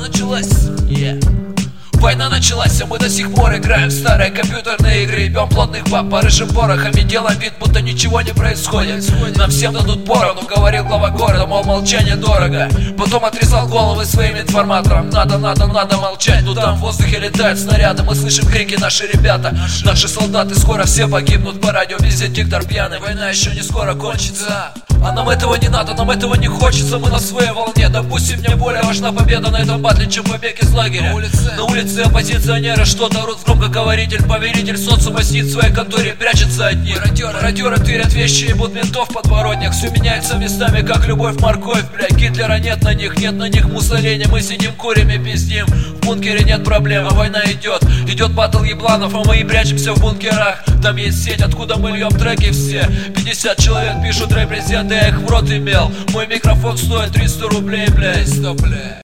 началась, Война началась, а мы до сих пор играем в старые компьютерные игры. Бьем плотных баб по рыжим порохам и делаем вид, будто ничего не происходит. Нам всем дадут поровну, говорил глава города, мол, молчание дорого. Потом отрезал головы своим информаторам. Надо молчать, но там в воздухе летают снаряды. Мы слышим крики, наши ребята, наши солдаты скоро все погибнут. По радио везде диктор пьяный, война еще не скоро кончится. А нам этого не надо, нам этого не хочется. Мы на своей волне, допустим, мне более важна победа на этом батле, чем побег из лагеря. На улице оппозиционеры что-то орут в громкоговоритель. Поверитель социума сидит в своей конторе, прячется от них. Мародеры тырят вещи, ебут ментов в подворотнях. Все меняется местами, как любовь, морковь, блядь. Гитлера нет на них Муссолини. Мы сидим, курим и пиздим. В бункере нет проблем, а война идет батл ебланов, а мы и прячемся в бункерах. Там есть сеть, откуда мы льем треки все. 50 человек пишут рэп-презенты, я их в рот имел. Мой микрофон стоит 300 рублей, блядь.